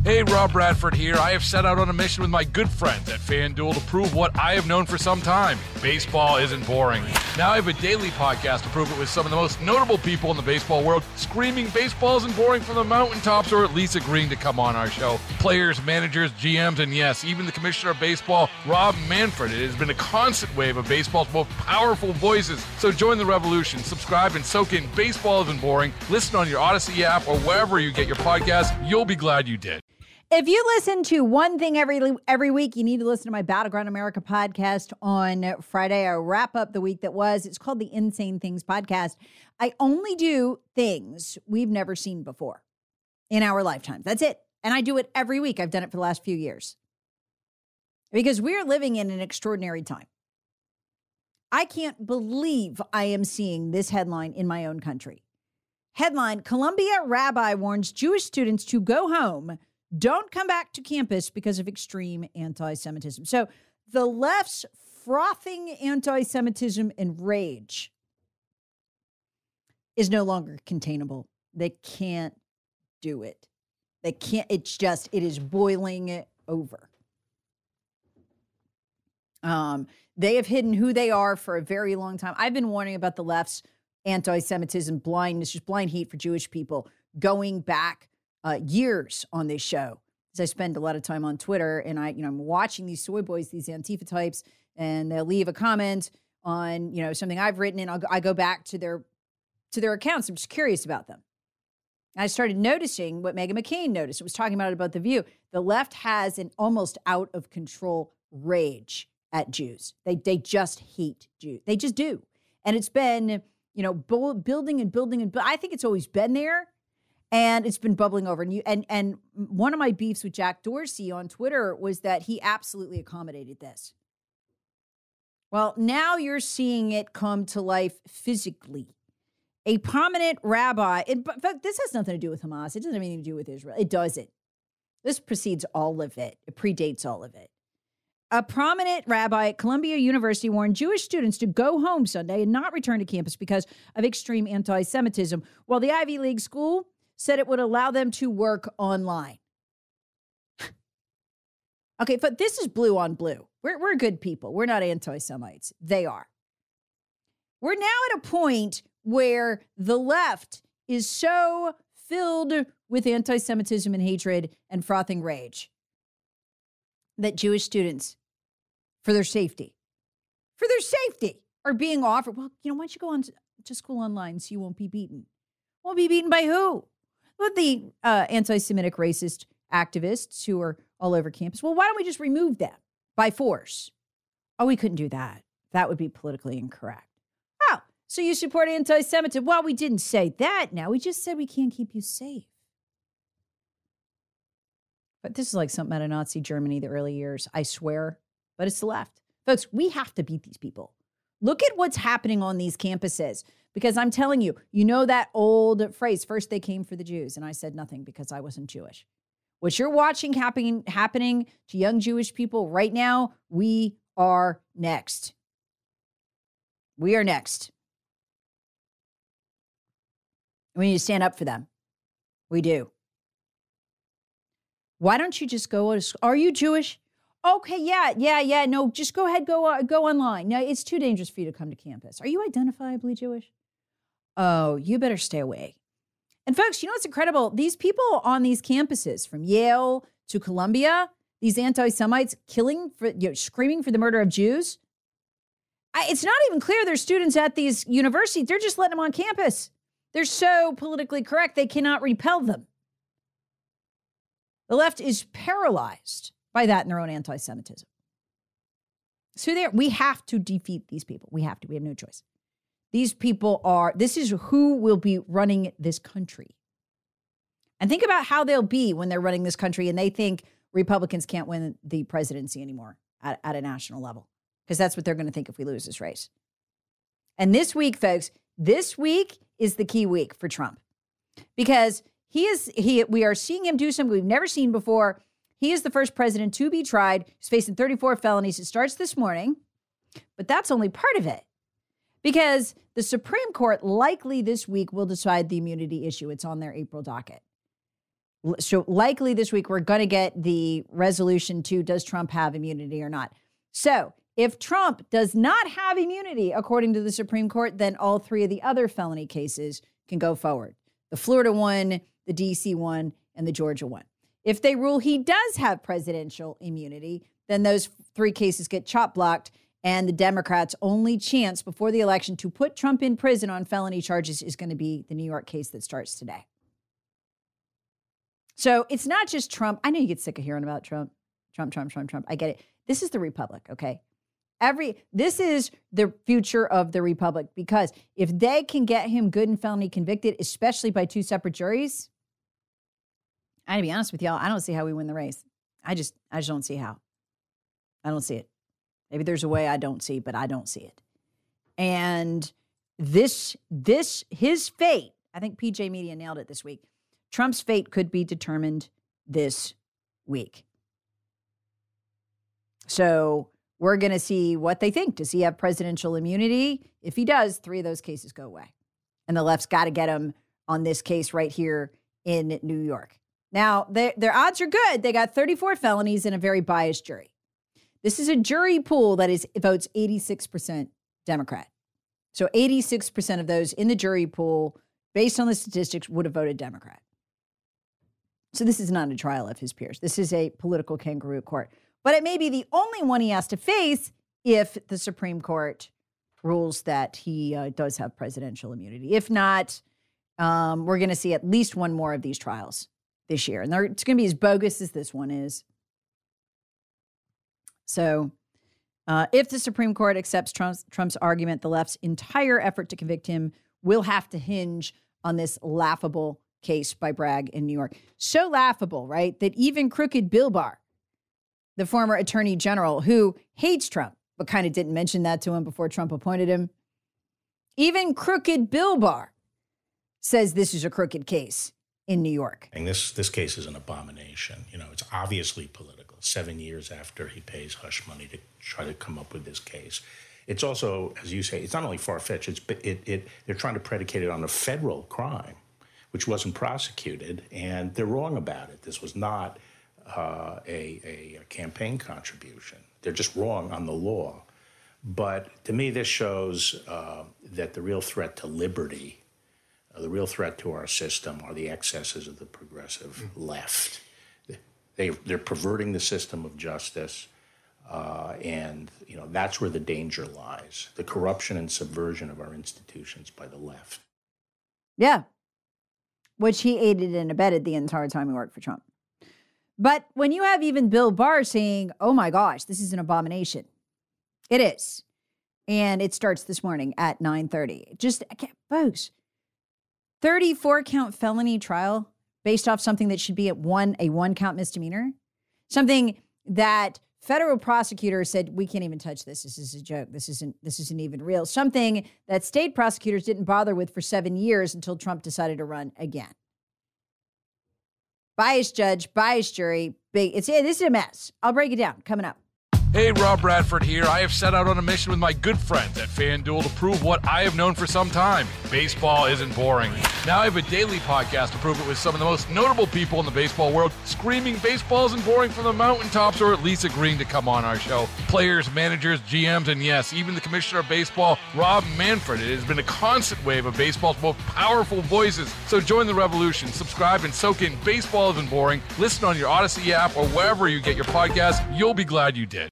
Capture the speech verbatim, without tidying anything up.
Hey, Rob Bradford here. I have set out on a mission with my good friends at FanDuel to prove what I have known for some time. Baseball isn't boring. Now I have a daily podcast to prove it with some of the most notable people in the baseball world, screaming baseball isn't boring from the mountaintops, or at least agreeing to come on our show. Players, managers, G Ms, and yes, even the commissioner of baseball, Rob Manfred. It has been a constant wave of baseball's most powerful voices. So join the revolution. Subscribe and soak in Baseball Isn't Boring. Listen on your Odyssey app or wherever you get your podcasts. You'll be glad you did. If you listen to one thing every every week, you need to listen to my Battleground America podcast on Friday. I wrap up the week that was. It's called the Insane Things Podcast. I only do things we've never seen before in our lifetimes. That's it. And I do it every week. I've done it for the last few years. Because we're living in an extraordinary time. I can't believe I am seeing this headline in my own country. Headline, Columbia rabbi warns Jewish students to go home. Don't come back to campus because of extreme anti-Semitism. So the left's frothing anti-Semitism and rage is no longer containable. They can't do it. They can't. It's just, it is boiling over. Um, they have hidden who they are for a very long time. I've been warning about the left's anti-Semitism, blindness, just blind hate for Jewish people going back Uh, years on this show, as I spend a lot of time on Twitter, and I, you know, I'm watching these soy boys, these Antifa types, and they'll leave a comment on, you know, something I've written, and I'll, I go back to their to their accounts. I'm just curious about them. I started noticing what Meghan McCain noticed. It was talking about it about The View. The left has an almost out of control rage at Jews. They they just hate Jews. They just do, and it's been, you know, building and building and. But I think it's always been there. And it's been bubbling over. And, you, and and one of my beefs with Jack Dorsey on Twitter was that he absolutely accommodated this. Well, now you're seeing it come to life physically. A prominent rabbi, in fact, this has nothing to do with Hamas. It doesn't have anything to do with Israel. It doesn't. This precedes all of it. It predates all of it. A prominent rabbi at Columbia University warned Jewish students to go home Sunday and not return to campus because of extreme anti-Semitism, while the Ivy League school said it would allow them to work online. Okay, but this is blue on blue. We're, we're good people. We're not anti-Semites. They are. We're now at a point where the left is so filled with anti-Semitism and hatred and frothing rage that Jewish students, for their safety, for their safety, are being offered, well, you know, why don't you go on to school online so you won't be beaten? Won't be beaten by who? Well, the uh, anti-Semitic racist activists who are all over campus. Well, why don't we just remove them by force? Oh, we couldn't do that. That would be politically incorrect. Oh, so you support anti-Semitism? Well, we didn't say that now. We just said we can't keep you safe. But this is like something out of Nazi Germany, the early years, I swear. But it's the left. Folks, we have to beat these people. Look at what's happening on these campuses. Because I'm telling you, you know that old phrase, first they came for the Jews, and I said nothing because I wasn't Jewish. What you're watching happening, happening to young Jewish people right now, we are next. We are next. We need to stand up for them. We do. Why don't you just go to school? Are you Jewish? Okay, yeah, yeah, yeah. No, just go ahead, go uh, go online. No, it's too dangerous for you to come to campus. Are you identifiably Jewish? Oh, you better stay away. And folks, you know what's incredible? These people on these campuses, from Yale to Columbia, these anti-Semites killing, for, you know, screaming for the murder of Jews. I, it's not even clear they're students at these universities. They're just letting them on campus. They're so politically correct, they cannot repel them. The left is paralyzed by that in their own anti-Semitism. So there, we have to defeat these people. We have to. We have no choice. These people are, this is who will be running this country. And think about how they'll be when they're running this country and they think Republicans can't win the presidency anymore at, at a national level. Because that's what they're going to think if we lose this race. And this week, folks, this week is the key week for Trump. Because he is, he, we are seeing him do something we've never seen before. He is the first president to be tried. He's facing thirty-four felonies. It starts this morning. But that's only part of it. Because the Supreme Court likely this week will decide the immunity issue. It's on their April docket. So likely this week, we're going to get the resolution to does Trump have immunity or not. So if Trump does not have immunity, according to the Supreme Court, then all three of the other felony cases can go forward. The Florida one, the D C one, and the Georgia one. If they rule he does have presidential immunity, then those three cases get chop blocked, and the Democrats' only chance before the election to put Trump in prison on felony charges is going to be the New York case that starts today. So it's not just Trump. I know you get sick of hearing about Trump, Trump, Trump, Trump, Trump. I get it. This is the Republic, okay? Every this is the future of the Republic, because if they can get him good and felony convicted, especially by two separate juries, I gotta be honest with y'all, I don't see how we win the race. I just, I just don't see how. I don't see it. Maybe there's a way I don't see, but I don't see it. And this, this, his fate, I think P J Media nailed it this week. Trump's fate could be determined this week. So we're going to see what they think. Does he have presidential immunity? If he does, three of those cases go away. And the left's got to get him on this case right here in New York. Now, they, their odds are good. They got thirty-four felonies and a very biased jury. This is a jury pool that is votes eighty-six percent Democrat. So eighty-six percent of those in the jury pool, based on the statistics, would have voted Democrat. So this is not a trial of his peers. This is a political kangaroo court. But it may be the only one he has to face if the Supreme Court rules that he uh, does have presidential immunity. If not, um, we're going to see at least one more of these trials this year. And it's going to be as bogus as this one is. So uh, if the Supreme Court accepts Trump's, Trump's argument, the left's entire effort to convict him will have to hinge on this laughable case by Bragg in New York. So laughable, right, that even crooked Bill Barr, the former attorney general who hates Trump, but kind of didn't mention that to him before Trump appointed him, even crooked Bill Barr says this is a crooked case in New York. And this this case is an abomination. You know, it's obviously political. Seven years after he pays hush money to try to come up with this case. It's also, as you say, it's not only far-fetched, it's it, it they're trying to predicate it on a federal crime, which wasn't prosecuted, and they're wrong about it. This was not uh, a, a, a campaign contribution. They're just wrong on the law. But to me, this shows uh, that the real threat to liberty, uh, the real threat to our system, are the excesses of the progressive mm-hmm. left. They, they're perverting the system of justice, uh, and you know that's where the danger lies, the corruption and subversion of our institutions by the left. Yeah. Which he aided and abetted the entire time he worked for Trump. But when you have even Bill Barr saying, oh my gosh, this is an abomination, it is. And it starts this morning at nine thirty. Just, folks, thirty-four count felony trial based off something that should be at one, a one count misdemeanor. Something that federal prosecutors said, we can't even touch this. This is a joke. This isn't, this isn't even real. Something that state prosecutors didn't bother with for seven years until Trump decided to run again. Biased judge, biased jury. Big. It's, this is a mess. I'll break it down. Coming up. Hey, Rob Bradford here. I have set out on a mission with my good friends at FanDuel to prove what I have known for some time. Baseball isn't boring. Now I have a daily podcast to prove it with some of the most notable people in the baseball world, screaming baseball isn't boring from the mountaintops, or at least agreeing to come on our show. Players, managers, G Ms, and yes, even the commissioner of baseball, Rob Manfred. It has been a constant wave of baseball's most powerful voices. So join the revolution. Subscribe and soak in Baseball Isn't Boring. Listen on your Odyssey app or wherever you get your podcasts. You'll be glad you did.